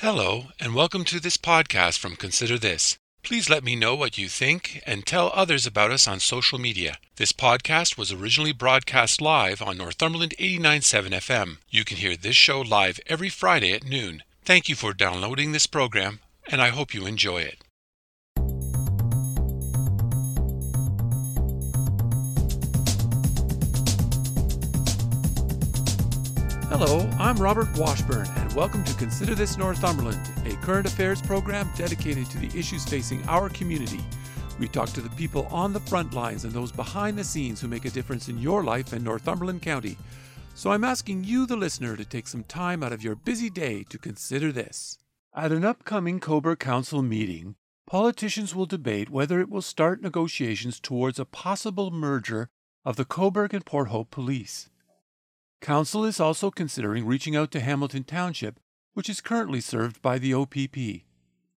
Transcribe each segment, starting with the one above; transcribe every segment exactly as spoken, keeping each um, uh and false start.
Hello, and welcome to this podcast from Consider This. Please let me know what you think and tell others about us on social media. This podcast was originally broadcast live on Northumberland eighty-nine point seven F M. You can hear this show live every Friday at noon. Thank you for downloading this program, and I hope you enjoy it. Hello, I'm Robert Washburn, and welcome to Consider This Northumberland, a current affairs program dedicated to the issues facing our community. We talk to the people on the front lines and those behind the scenes who make a difference in your life in Northumberland County. So I'm asking you, the listener, to take some time out of your busy day to consider this. At an upcoming Cobourg Council meeting, politicians will debate whether it will start negotiations towards a possible merger of the Cobourg and Port Hope Police. Council is also considering reaching out to Hamilton Township, which is currently served by the O P P.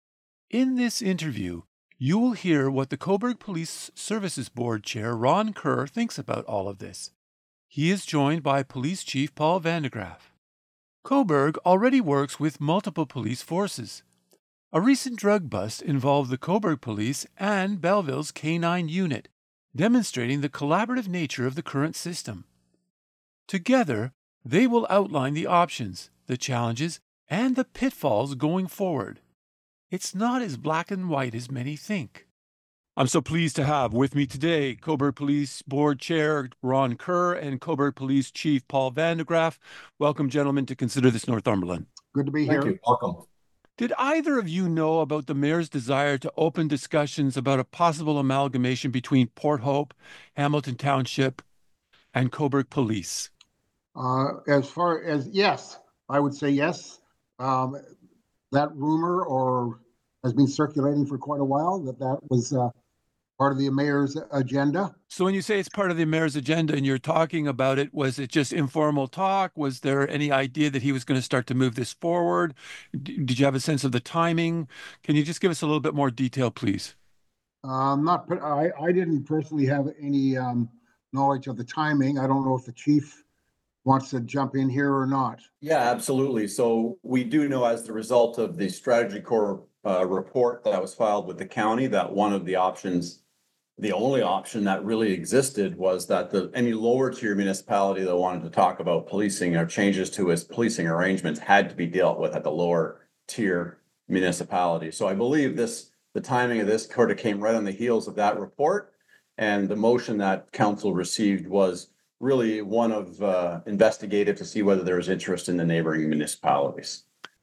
In this interview, you will hear what the Cobourg Police Services Board Chair Ron Kerr thinks about all of this. He is joined by Police Chief Paul Vandegraff. Cobourg already works with multiple police forces. A recent drug bust involved the Cobourg Police and Belleville's K nine unit, demonstrating the collaborative nature of the current system. Together, they will outline the options, the challenges, and the pitfalls going forward. It's not as black and white as many think. I'm so pleased to have with me today Cobourg Police Board Chair Ron Kerr and Cobourg Police Chief Paul Vandegraff. Welcome, gentlemen, to Consider This Northumberland. Good to be Thank here. you. Welcome. Did either of you know about the mayor's desire to open discussions about a possible amalgamation between Port Hope, Hamilton Township, and Cobourg Police? Uh, as far as, yes, I would say yes. Um, that rumor or has been circulating for quite a while that that was uh, part of the mayor's agenda. So when you say it's part of the mayor's agenda and you're talking about it, was it just informal talk? Was there any idea that he was going to start to move this forward? D- did you have a sense of the timing? Can you just give us a little bit more detail, please? Um, not, I, I didn't personally have any um, knowledge of the timing. I don't know if the chief wants to jump in here or not. Yeah, absolutely. So we do know, as the result of the Strategy Corps uh, report that was filed with the county, that one of the options, the only option that really existed, was that the any lower tier municipality that wanted to talk about policing or changes to its policing arrangements had to be dealt with at the lower tier municipality. So I believe this, the timing of this sort of came right on the heels of that report, and the motion that council received was really one of uh, investigative to see whether there was interest in the neighboring municipalities.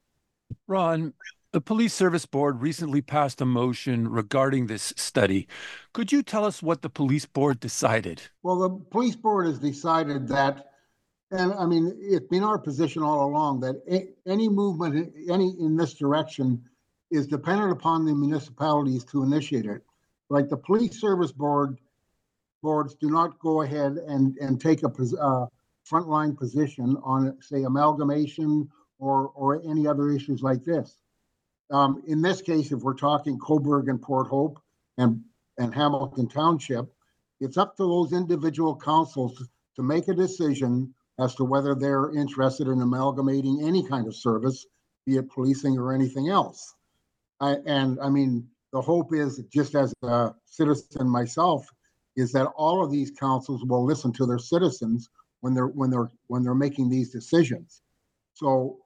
Ron, the Police Service Board recently passed a motion regarding this study. Could you tell us what the police board decided? Well, the police board has decided that, and I mean, it's been our position all along that a, any movement, any in this direction, is dependent upon the municipalities to initiate it. Like the Police Service Board boards do not go ahead and, and take a uh, frontline position on, say, amalgamation or, or any other issues like this. Um, in this case, if we're talking Cobourg and Port Hope and, and Hamilton Township, it's up to those individual councils to make a decision as to whether they're interested in amalgamating any kind of service, be it policing or anything else. I, and I mean, the hope is, just as a citizen myself, is that all of these councils will listen to their citizens when they're when they're when they're making these decisions. So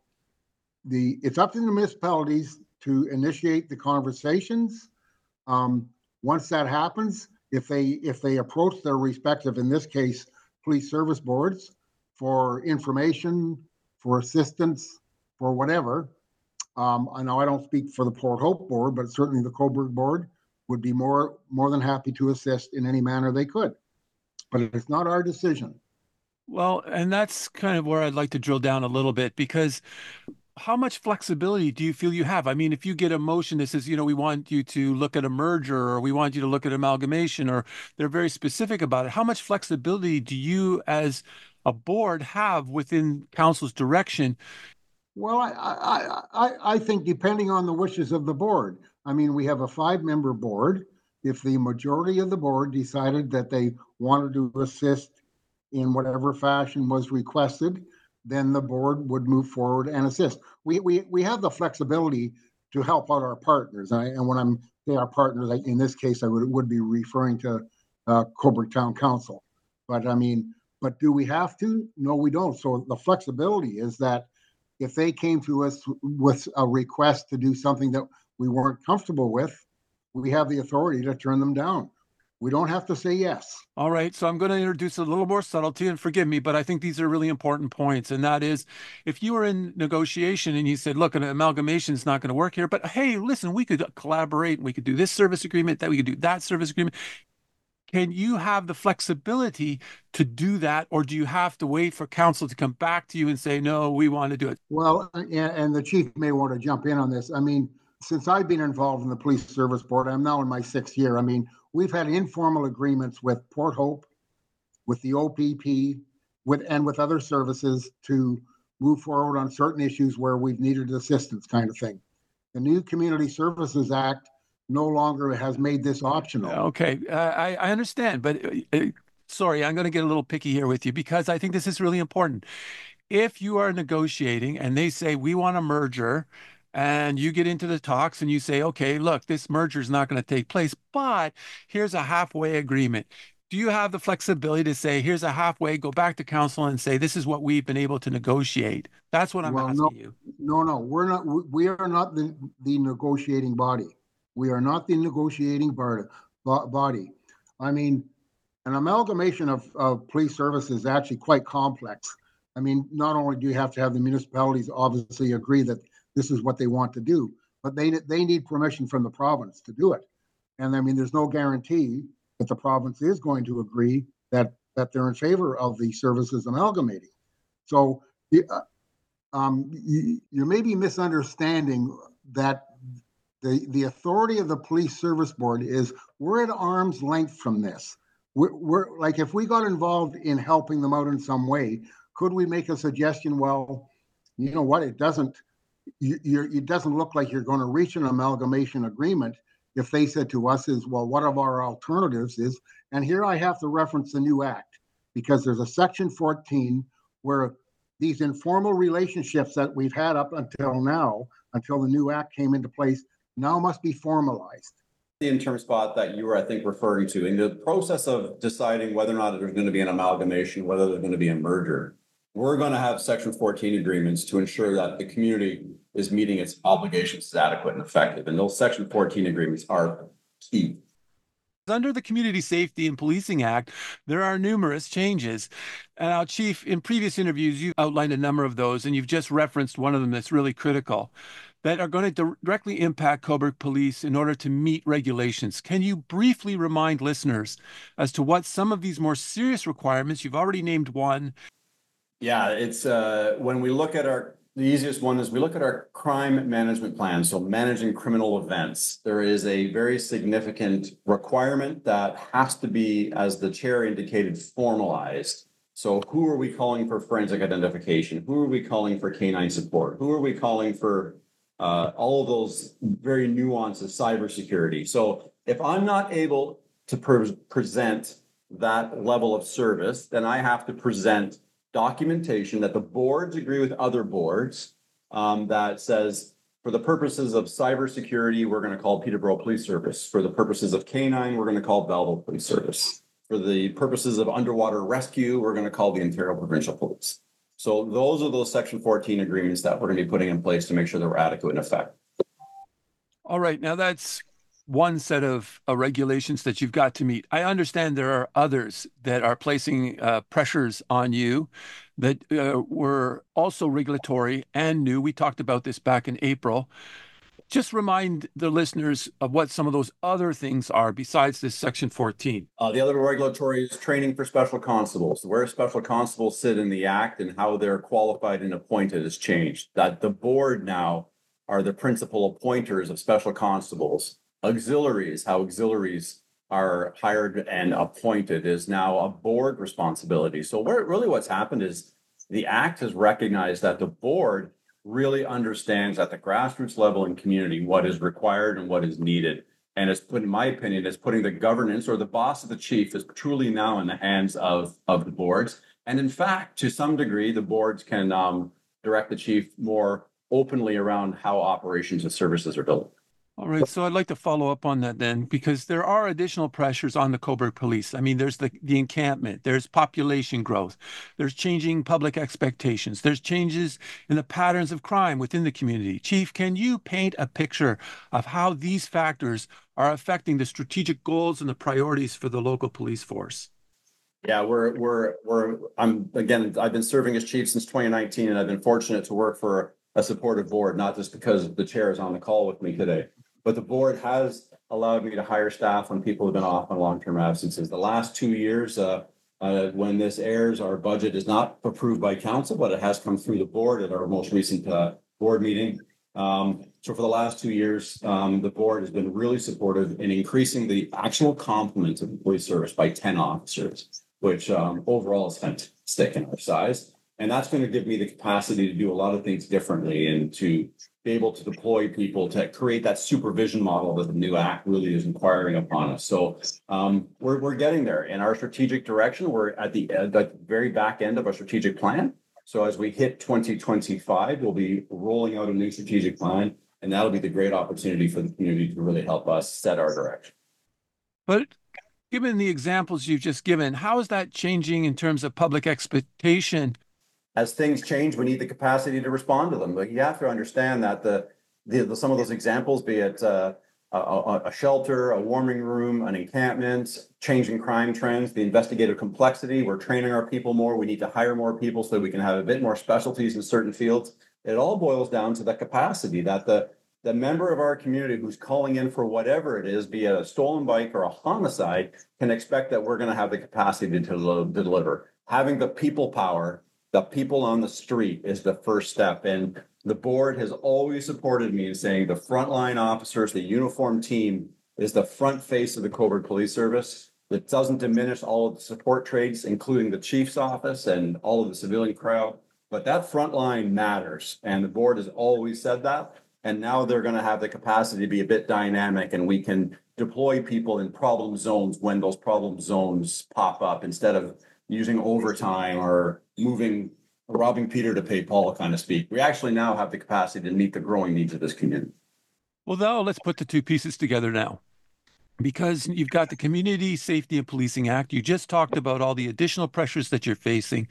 the it's up to the municipalities to initiate the conversations. Um, once that happens, if they if they approach their respective, in this case, police service boards for information, for assistance, for whatever. Um, I know I don't speak for the Port Hope board, but certainly the Cobourg board would be more more than happy to assist in any manner they could. But it's not our decision. Well, and that's kind of where I'd like to drill down a little bit, because how much flexibility do you feel you have? I mean, if you get a motion that says, you know, we want you to look at a merger, or we want you to look at amalgamation, or they're very specific about it, how much flexibility do you as a board have within council's direction? Well, I, I, I, I think depending on the wishes of the board. I mean, we have a five-member board. If the majority of the board decided that they wanted to assist in whatever fashion was requested, then the board would move forward and assist. We we we have the flexibility to help out our partners. And, I, and when I'm say our partners, like in this case, I would would be referring to uh, Cobourg Town Council. But I mean, but do we have to? No, we don't. So the flexibility is that if they came to us with a request to do something that we weren't comfortable with, we have the authority to turn them down. We don't have to say yes. All right. So I'm going to introduce a little more subtlety, and forgive me, but I think these are really important points. And that is, if you were in negotiation and you said, look, an amalgamation is not going to work here, but hey, listen, we could collaborate. We could do this service agreement, that we could do that service agreement. Can you have the flexibility to do that, or do you have to wait for council to come back to you and say, no, we want to do it? Well, and, and the chief may want to jump in on this. I mean, since I've been involved in the police service board, I'm now in my sixth year. I mean, we've had informal agreements with Port Hope, with the O P P, with and with other services to move forward on certain issues where we've needed assistance, kind of thing. The new Community Services Act no longer has made this optional. Okay, uh, I, I understand, but uh, uh, sorry, I'm going to get a little picky here with you because I think this is really important. If you are negotiating and they say, we want a merger, and you get into the talks and you say, okay, look, this merger is not going to take place, but here's a halfway agreement. Do you have the flexibility to say, here's a halfway, go back to council and say, this is what we've been able to negotiate? That's what I'm well, asking no, you. No, no, we're not, we are not the, the negotiating body. We are not the negotiating body. I mean, an amalgamation of, of police services is actually quite complex. I mean, not only do you have to have the municipalities obviously agree that this is what they want to do, but they they need permission from the province to do it. And I mean, there's no guarantee that the province is going to agree that that they're in favor of the services amalgamating. So uh, um, you, you may be misunderstanding that the, the authority of the police service board is we're at arm's length from this. We're, we're like, if we got involved in helping them out in some way, could we make a suggestion? Well, you know what, it doesn't, you, you're, it doesn't look like you're going to reach an amalgamation agreement if they said to us is, well, what of our alternatives is, and here I have to reference the new act, because there's a section fourteen where these informal relationships that we've had up until now, until the new act came into place, now must be formalized. The interim spot that you were, I think, referring to, in the process of deciding whether or not there's going to be an amalgamation, whether there's going to be a merger, we're going to have section fourteen agreements to ensure that the community is meeting its obligations as adequate and effective. And those section fourteen agreements are key. Under the Community Safety and Policing Act, there are numerous changes. And our chief, in previous interviews, you outlined a number of those, and you've just referenced one of them that's really critical, that are going to directly impact Cobourg Police in order to meet regulations. Can you briefly remind listeners as to what some of these more serious requirements, you've already named one. Yeah, it's uh, when we look at our, the easiest one is we look at our crime management plan. So managing criminal events, there is a very significant requirement that has to be, as the chair indicated, formalized. So who are we calling for forensic identification? Who are we calling for canine support? Who are we calling for uh, all of those very nuances, cybersecurity? So if I'm not able to pre- present that level of service, then I have to present documentation that the boards agree with other boards um, that says, for the purposes of cybersecurity, we're going to call Peterborough Police Service. For the purposes of canine, we're going to call Belleville Police Service. For the purposes of underwater rescue, we're going to call the Ontario Provincial Police. So those are those section fourteen agreements that we're going to be putting in place to make sure that we're adequate and effective. All right, now that's one set of uh, regulations that you've got to meet. I understand there are others that are placing uh, pressures on you that uh, were also regulatory and new. We talked about this back in April. Just remind the listeners of what some of those other things are besides this section fourteen. Uh, the other regulatory is training for special constables. Where special constables sit in the act and how they're qualified and appointed has changed. That the board now are the principal appointers of special constables. Auxiliaries, how auxiliaries are hired and appointed is now a board responsibility. So where really what's happened is the act has recognized that the board really understands at the grassroots level and community what is required and what is needed. And it's put, in my opinion, it's putting the governance or the boss of the chief is truly now in the hands of, of the boards. And in fact, to some degree, the boards can um, direct the chief more openly around how operations and services are delivered. All right, so I'd like to follow up on that then, because there are additional pressures on the Cobourg Police. I mean, there's the, the encampment, there's population growth, there's changing public expectations, there's changes in the patterns of crime within the community. Chief, can you paint a picture of how these factors are affecting the strategic goals and the priorities for the local police force? Yeah, we're, we're, we're, I'm, again, I've been serving as chief since twenty nineteen, and I've been fortunate to work for a supportive board, not just because the chair is on the call with me today. But the board has allowed me to hire staff when people have been off on long-term absences. The last two years, uh, uh, when this airs, our budget is not approved by council, but it has come through the board at our most recent uh, board meeting. Um, so for the last two years, um, the board has been really supportive in increasing the actual complement of the police service by ten officers, which um, overall is fantastic in our size. And that's going to give me the capacity to do a lot of things differently and to be able to deploy people to create that supervision model that the new act really is inquiring upon us. So um, we're, we're getting there in our strategic direction. We're at the, at the very back end of our strategic plan. So as we hit twenty twenty-five, we'll be rolling out a new strategic plan, and that'll be the great opportunity for the community to really help us set our direction. But given the examples you've just given, how is that changing in terms of public expectation? As things change, we need the capacity to respond to them. But you have to understand that the, the, the some of those examples, be it uh, a, a shelter, a warming room, an encampment, changing crime trends, the investigative complexity, we're training our people more. We need to hire more people so that we can have a bit more specialties in certain fields. It all boils down to the capacity that the, the member of our community who's calling in for whatever it is, be it a stolen bike or a homicide, can expect that we're going to have the capacity to, to deliver. Having the people power, the people on the street is the first step. And the board has always supported me in saying the frontline officers, the uniform team is the front face of the Cobourg Police Service. That doesn't diminish all of the support trades, including the chief's office and all of the civilian crowd. But that front line matters. And the board has always said that. And now they're going to have the capacity to be a bit dynamic, and we can deploy people in problem zones when those problem zones pop up instead of using overtime or moving, robbing Peter to pay Paul kind of speak. We actually now have the capacity to meet the growing needs of this community. Well, now let's put the two pieces together now, because you've got the Community Safety and Policing Act. You just talked about all the additional pressures that you're facing.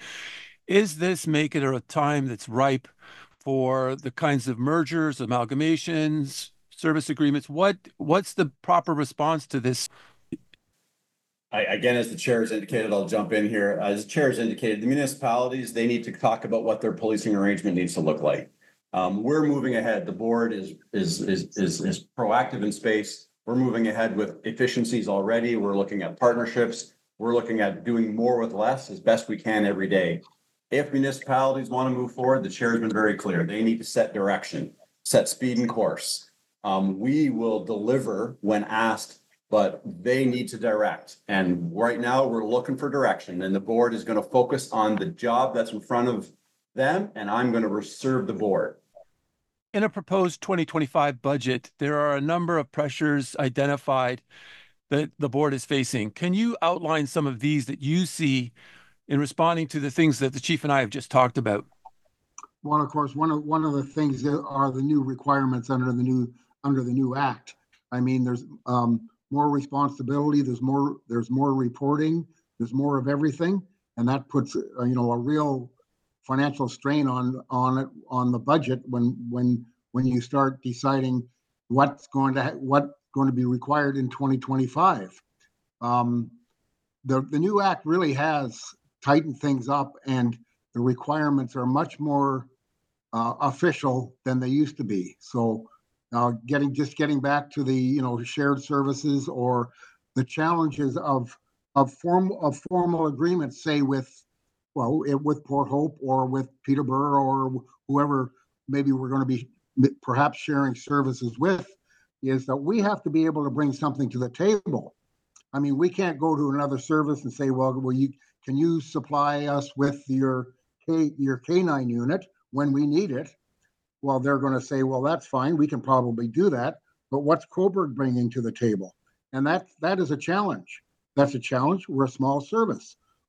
Is this make it a time that's ripe for the kinds of mergers, amalgamations, service agreements? What what's the proper response to this? I, again, as the chair has indicated, I'll jump in here. As the chair has indicated, the municipalities, they need to talk about what their policing arrangement needs to look like. Um, we're moving ahead. The board is, is, is, is, is proactive in space. We're moving ahead with efficiencies already. We're looking at partnerships. We're looking at doing more with less as best we can every day. If municipalities want to move forward, the chair has been very clear. They need to set direction, set speed and course. Um, we will deliver when asked, but they need to direct. And right now we're looking for direction, and the board is going to focus on the job that's in front of them, and I'm going to serve the board. In a proposed twenty twenty-five budget, there are a number of pressures identified that the board is facing. Can you outline some of these that you see in responding to the things that the chief and I have just talked about? Well, of course, one of one of the things are the new requirements under the new under the new act. I mean, there's um, more responsibility. There's more. There's more reporting. There's more of everything, and that puts uh, you know a real financial strain on on it on the budget when when when you start deciding what's going to ha- what going to be required in twenty twenty-five. Um, the the new act really has tightened things up, and the requirements are much more uh, official than they used to be. So, uh, getting just getting back to the you know shared services or the challenges of of form of formal agreements, say with well it, with Port Hope or with Peterborough or whoever maybe we're going to be perhaps sharing services with, is that we have to be able to bring something to the table. I mean, we can't go to another service and say, well, well, you can you supply us with your K, your K nine unit when we need it? Well, they're going to say, well, that's fine. We can probably do that. But what's Cobourg bringing to the table? And that that is a challenge. That's a challenge. We're a small service.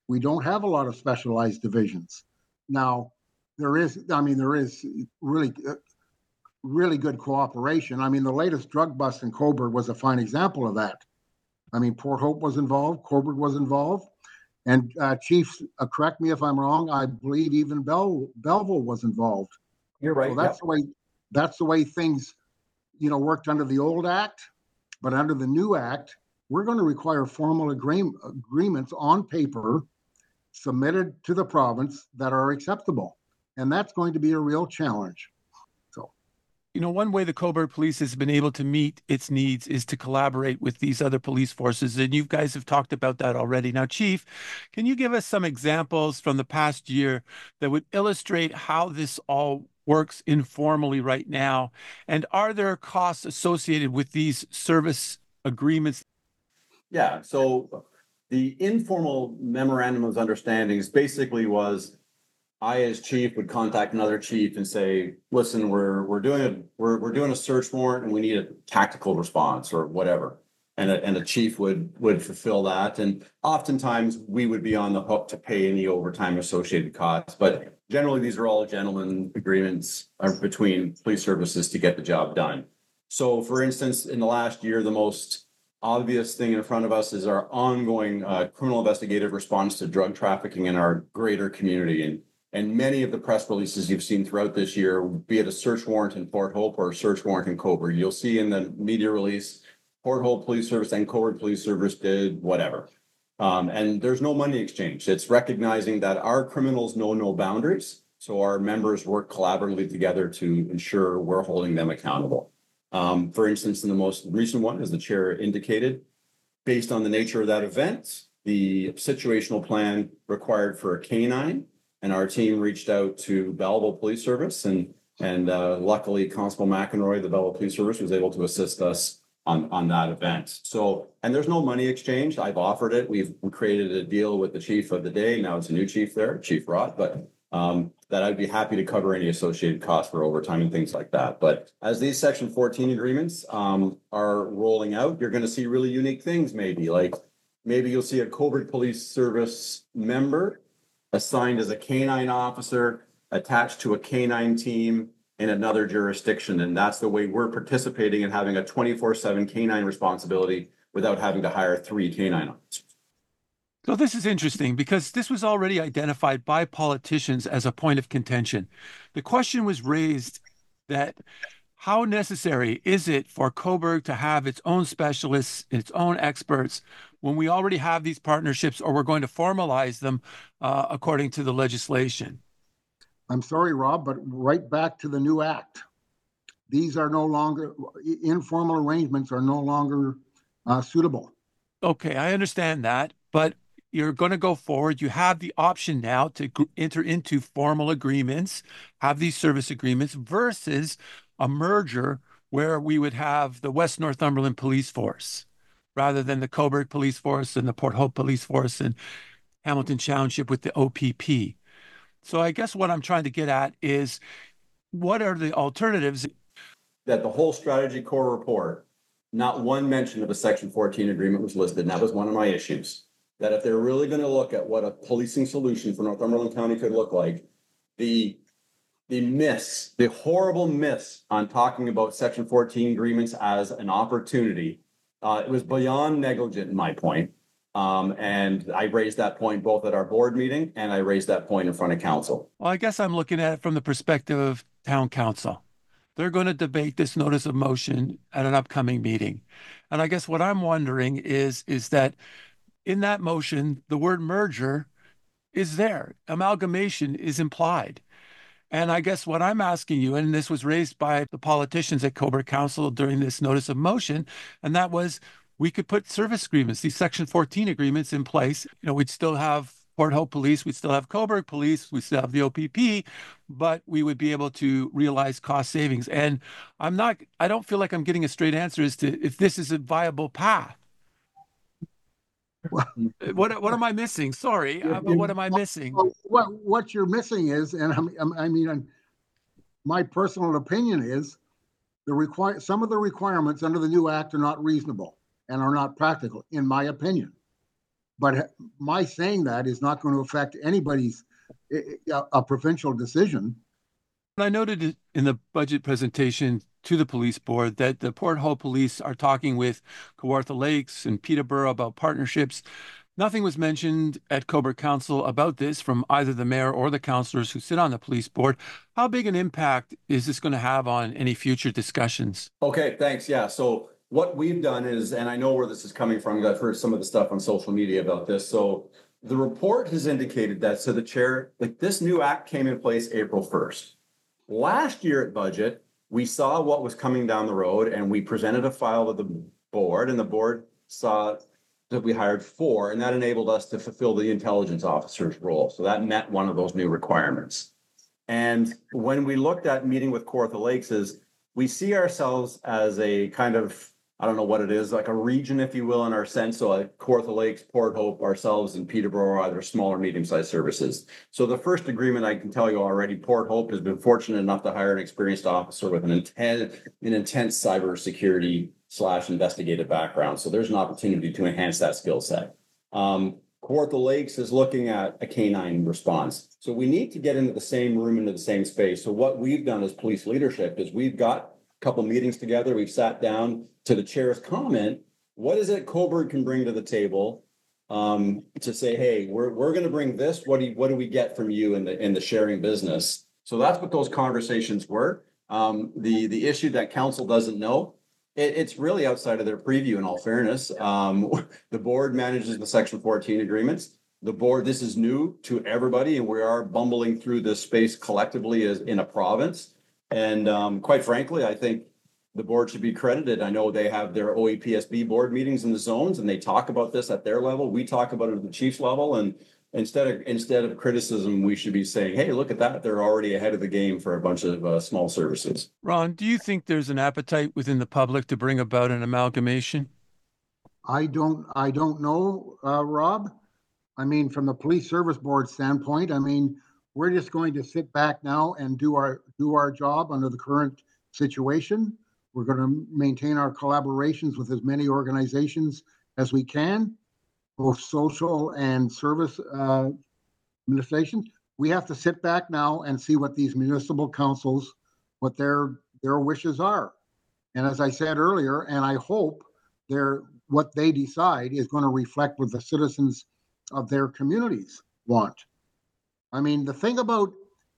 We don't have a lot of specialized divisions. Now, there is, I mean, there is really, uh, really good cooperation. I mean, the latest drug bust in Cobourg was a fine example of that. I mean, Port Hope was involved, Cobourg was involved, and uh, Chief, uh, correct me if I'm wrong, I believe even Bell, Belleville was involved. You're right. So that's Yep. the way, that's the way things, you know, worked under the old act. But under the new act, we're going to require formal agree- agreements on paper submitted to the province that are acceptable. And that's going to be a real challenge. So, You know, one way the Cobourg Police has been able to meet its needs is to collaborate with these other police forces. And you guys have talked about that already. Now, Chief, can you give us some examples from the past year that would illustrate how this all works informally right now? And are there costs associated with these service agreements? Yeah, so the informal memorandum of understandings basically was I, as chief, would contact another chief and say, listen, we're, we're doing a, we're, we're doing a search warrant and we need a tactical response or whatever. And a, and a chief would, would fulfill that. And oftentimes we would be on the hook to pay any overtime associated costs. But generally, these are all gentlemen agreements between police services to get the job done. So for instance, in the last year, the most obvious thing in front of us is our ongoing uh, criminal investigative response to drug trafficking in our greater community. And And many of the press releases you've seen throughout this year, be it a search warrant in Port Hope or a search warrant in Cobourg, you'll see in the media release, Port Hope Police Service and Cobourg Police Service did whatever. Um, and there's no money exchange. It's recognizing that our criminals know no boundaries. So our members work collaboratively together to ensure we're holding them accountable. Um, for instance, in the most recent one, as the chair indicated, based on the nature of that event, the situational plan required for a canine. And our team reached out to Belleville Police Service, and and uh, luckily Constable McEnroy, the Belleville Police Service, was able to assist us on, on that event. So, and there's no money exchange. I've offered it. We've created a deal with the chief of the day. Now it's a new chief there, Chief Roth, but um, that I'd be happy to cover any associated costs for overtime and things like that. But as these Section fourteen agreements um, are rolling out, you're going to see really unique things. Maybe like maybe you'll see a Cobourg Police Service member assigned as a canine officer attached to a canine team in another jurisdiction. And that's the way we're participating in having a twenty-four seven canine responsibility without having to hire three canine officers. So this is interesting because this was already identified by politicians as a point of contention. The question was raised that how necessary is it for Cobourg to have its own specialists, its own experts, when we already have these partnerships, or we're going to formalize them uh, according to the legislation? I'm sorry, Rob, but right back to the new act. These are no longer, informal arrangements are no longer uh, suitable. Okay, I understand that, but you're going to go forward. You have the option now to g- enter into formal agreements, have these service agreements versus a merger where we would have the West Northumberland Police Force rather than the Cobourg Police Force and the Port Hope Police Force and Hamilton Township with the O P P. So I guess what I'm trying to get at is what are the alternatives? That the whole strategy core report, not one mention of a Section fourteen agreement was listed, and that was one of my issues. That if they're really going to look at what a policing solution for Northumberland County could look like, the the miss, the horrible miss on talking about Section fourteen agreements as an opportunity, uh, it was beyond negligent in my point. Um, and I raised that point both at our board meeting and I raised that point in front of council. Well, I guess I'm looking at it from the perspective of town council. They're going to debate this notice of motion at an upcoming meeting. And I guess what I'm wondering is, is that in that motion, the word merger is there. Amalgamation is implied. And I guess what I'm asking you, and this was raised by the politicians at Cobourg Council during this notice of motion, and that was we could put service agreements, these Section fourteen agreements in place. You know, we'd still have Port Hope Police, we'd still have Cobourg Police, we still have the O P P, but we would be able to realize cost savings. And I'm not, I don't feel like I'm getting a straight answer as to if this is a viable path. What what am I missing? Sorry, uh, but what am I missing? Well, what what you're missing is, and I, I mean, my personal opinion is, the require some of the requirements under the new act are not reasonable and are not practical, in my opinion. But my saying that is not going to affect anybody's a, a provincial decision. I noted in the budget presentation to the police board that the Port Hope Police are talking with Kawartha Lakes and Peterborough about partnerships. Nothing was mentioned at Cobourg Council about this from either the mayor or the councillors who sit on the police board. How big an impact is this going to have on any future discussions? Okay, thanks. Yeah. So what we've done is, and I know where this is coming from, because I've heard some of the stuff on social media about this. So the report has indicated that, so the chair, like this new act came in place April first. Last year at budget, we saw what was coming down the road and we presented a file to the board, and the board saw that we hired four, and that enabled us to fulfill the intelligence officer's role. So that met one of those new requirements. And when we looked at meeting with Kawartha Lakes, is we see ourselves as a kind of, I don't know what it is, like a region, if you will, in our sense. So like Kawartha Lakes, Port Hope, ourselves, and Peterborough are either small or medium-sized services. So the first agreement, I can tell you already, Port Hope has been fortunate enough to hire an experienced officer with an intense, an intense cybersecurity slash investigative background. So there's an opportunity to enhance that skill set. Um, Kawartha Lakes is looking at a canine response. So we need to get into the same room, into the same space. So what we've done as police leadership is we've got a couple meetings together. We've sat down. To the chair's comment, what is it Cobourg can bring to the table um, to say, hey, we're we're going to bring this. What do you, what do we get from you in the in the sharing business? So that's what those conversations were. Um, the the issue that council doesn't know, it, it's really outside of their preview. In all fairness, um, the board manages the Section fourteen agreements. The board, this is new to everybody, and we are bumbling through this space collectively as in a province. And um, quite frankly, I think the board should be credited. I know they have their O E P S B board meetings in the zones, and they talk about this at their level. We talk about it at the chief's level, and instead of instead of criticism, we should be saying, "Hey, look at that! They're already ahead of the game for a bunch of uh, small services." Ron, do you think there's an appetite within the public to bring about an amalgamation? I don't. I don't know, uh, Rob. I mean, from the police service board standpoint, I mean, we're just going to sit back now and do our do our job under the current situation. We're going to maintain our collaborations with as many organizations as we can, both social and service uh, administrations. We have to sit back now and see what these municipal councils, what their their wishes are. And as I said earlier, and I hope their what they decide is going to reflect what the citizens of their communities want. I mean, the thing about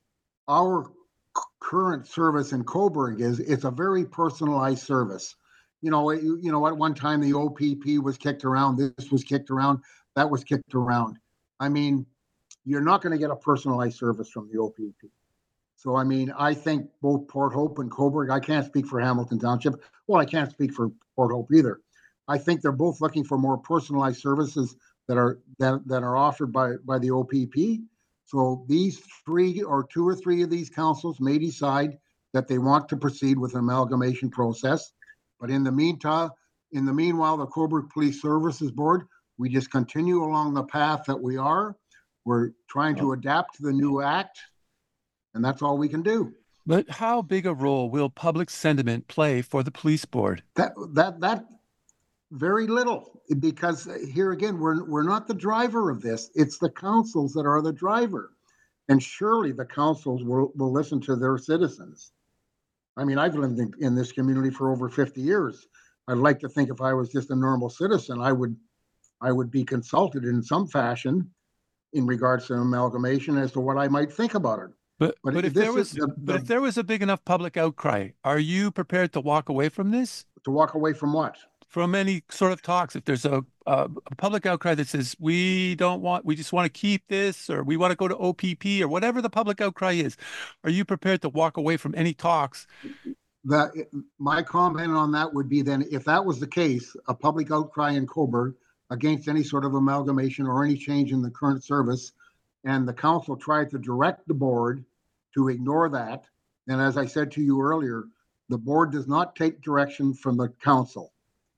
our current service in Cobourg is it's a very personalized service. You know, you, you know, at one time the O P P was kicked around, this was kicked around, that was kicked around. I mean, you're not going to get a personalized service from the O P P. So, I mean, I think both Port Hope and Cobourg, I can't speak for Hamilton Township. Well, I can't speak for Port Hope either. I think they're both looking for more personalized services that are that, that are offered by, by the O P P. So these three or two or three of these councils may decide that they want to proceed with an amalgamation process. But in the meantime, in the meanwhile, the Cobourg Police Services Board, we just continue along the path that we are. We're trying to adapt to the new act, and that's all we can do. But how big a role will public sentiment play for the police board? That that that very little, because here again, we're we're not the driver of this. It's the councils that are the driver. And surely the councils will, will listen to their citizens. I mean, I've lived in, in this community for over fifty years. I'd like to think if I was just a normal citizen, I would I would be consulted in some fashion in regards to amalgamation as to what I might think about it. But but, but if there was the, the, but if there was a big enough public outcry, are you prepared to walk away from this? To walk away from what? From any sort of talks. If there's a, a, a public outcry that says we don't want, we just want to keep this, or we want to go to O P P, or whatever the public outcry is, are you prepared to walk away from any talks? That my comment on that would be then, if that was the case, a public outcry in Cobourg against any sort of amalgamation or any change in the current service, and the council tried to direct the board to ignore that. And as I said to you earlier, the board does not take direction from the council.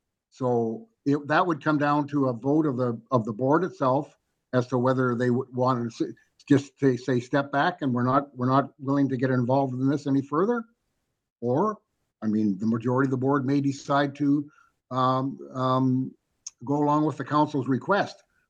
So it, that would come down to a vote of the of the board itself as to whether they would want to just say, say step back and we're not we're not willing to get involved in this any further, or I mean the majority of the board may decide to um, um, go along with the council's request.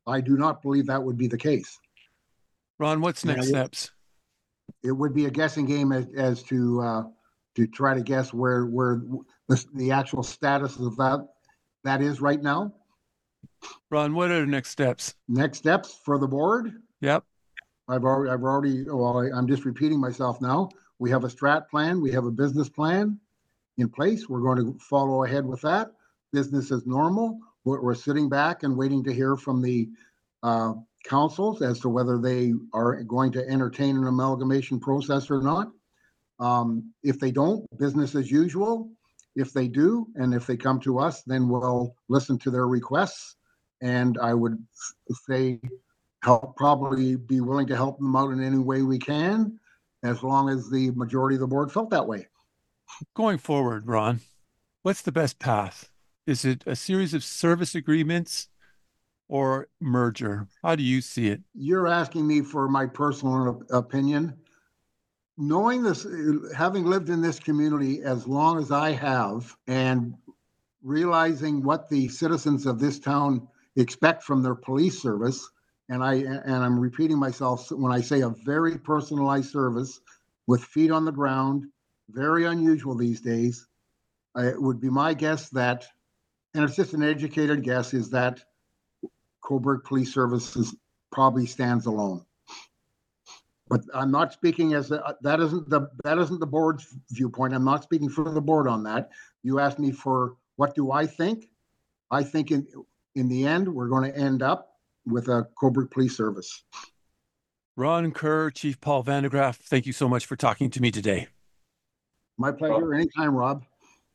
I do not believe that would be the case. Ron, what's next Yeah, steps? It would be a guessing game as, as to uh, to try to guess where where the, the actual status of that that is right now. Ron, what are the next steps? Next steps for the board. Yep. I've already, I've already, well, I, I'm just repeating myself now. We have a strat plan. We have a business plan in place. We're going to follow ahead with that. Business as normal. We're, we're sitting back and waiting to hear from the uh, councils as to whether they are going to entertain an amalgamation process or not. Um, if they don't, business as usual. If they do, and if they come to us, then we'll listen to their requests. And I would say help probably be willing to help them out in any way we can, as long as the majority of the board felt that way. Going forward, Ron, what's the best path? Is it a series of service agreements or merger? How do you see it? You're asking me for my personal opinion. Knowing this, having lived in this community as long as I have, and realizing what the citizens of this town expect from their police service, and I and I'm repeating myself when I say a very personalized service with feet on the ground, very unusual these days. It would be my guess that, and it's just an educated guess, is that Cobourg Police Services probably stands alone. But I'm not speaking as a, that isn't the that isn't the board's viewpoint. I'm not speaking for the board on that. You asked me for what do I think. I think in in the end we're going to end up with a Cobourg Police Service. Ron Kerr, Chief Paul Vandegraff, thank you so much for talking to me today. My pleasure. Anytime, Rob.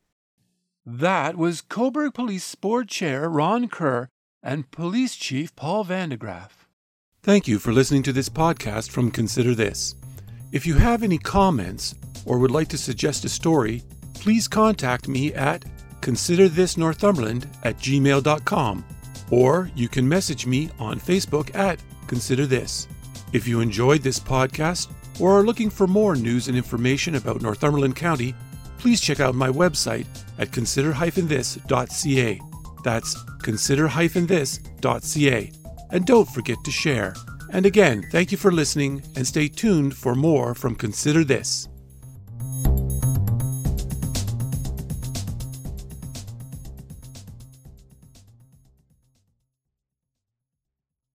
That was Cobourg Police Board Chair Ron Kerr and Police Chief Paul Vandegraff. Thank you for listening to this podcast from Consider This. If you have any comments or would like to suggest a story, please contact me at considerthisnorthumberland at gmail dot com, or you can message me on Facebook at Consider This. If you enjoyed this podcast or are looking for more news and information about Northumberland County, please check out my website at consider dash this dot c a. That's consider dash this dot c a. And don't forget to share. And again, thank you for listening and stay tuned for more from Consider This.